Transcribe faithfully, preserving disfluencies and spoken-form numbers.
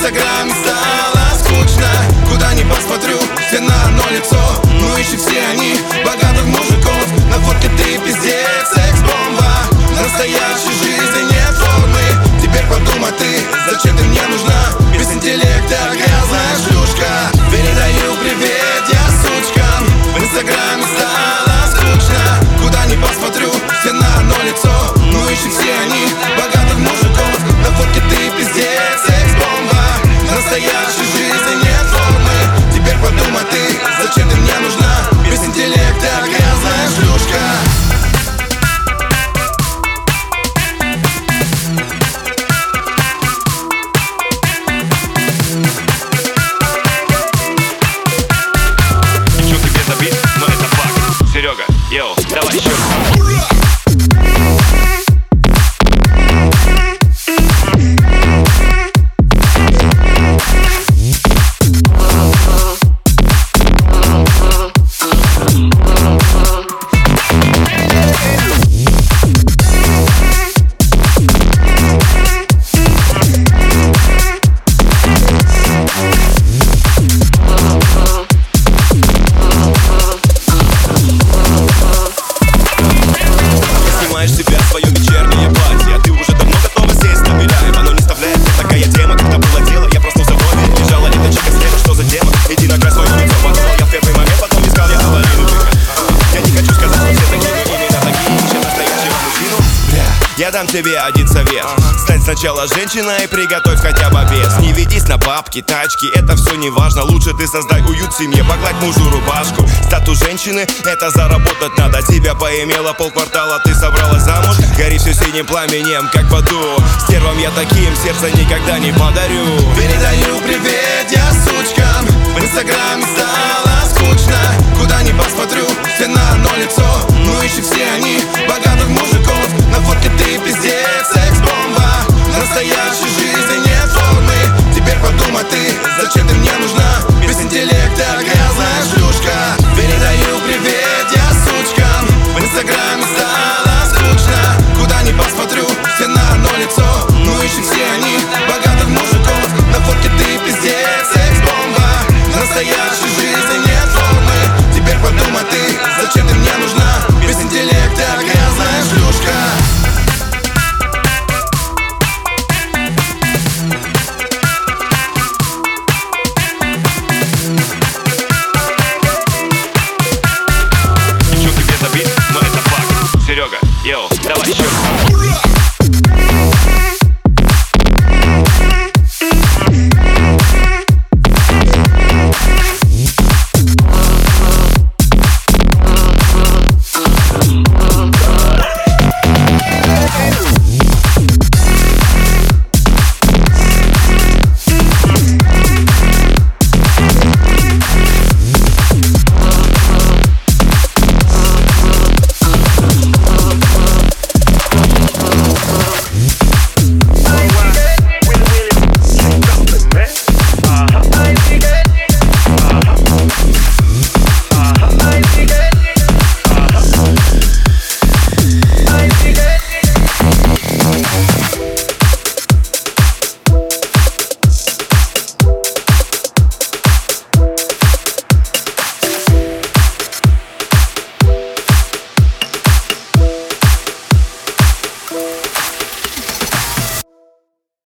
инстаграме стало скучно. Куда ни посмотрю, все на одно лицо. Ну ищи все они богатых мужиков. На фотке ты пиздец, секс-бомба. В настоящей жизни нет формы. Теперь подумай ты, зачем ты мне нужна? Без интеллекта грязная шлюшка. Передаю привет я сучкам. В инстаграме стало скучно. Куда ни посмотрю, все на одно лицо. Ну ищи все они богатых мужиков. На фотке ты пиздец, секс-бомба. В настоящей жизни нет формы. Теперь подумай ты, зачем ты мне нужна? Без интеллекта грязная шлюшка. Серега, йоу, давай еще. Себя свое вечернее платье, ты уже давно готова сесть на берег. Оно не вставляет, такая тема, когда было дело. Я проснулся в доме, лежала леточка слева. Что за тема? Иди накрась свое лицо. Подумал я в первый момент, потом искал я половину тыка. Я не хочу сказать, что все такие, но именно такие ищут настоящего мужчину. Бля, я дам тебе один совет. Стань сначала женщиной и приготовь хотя бы обед. Не ведись на бабки, тачки, это все не важно. Лучше ты создай уют в семье, погладь мужу рубашку. Статус женщины, это заработать надо. Тебя поимела полквартала, ты собралась замуж. Гори все синим пламенем, как в аду. Стервам я таким сердце никогда не подарю. Передаю привет я сучкам. В инстаграме стало скучно. Куда ни посмотрю, все на одно лицо. Ну ищи все они богатых мужиков. На фотке ты пиздец,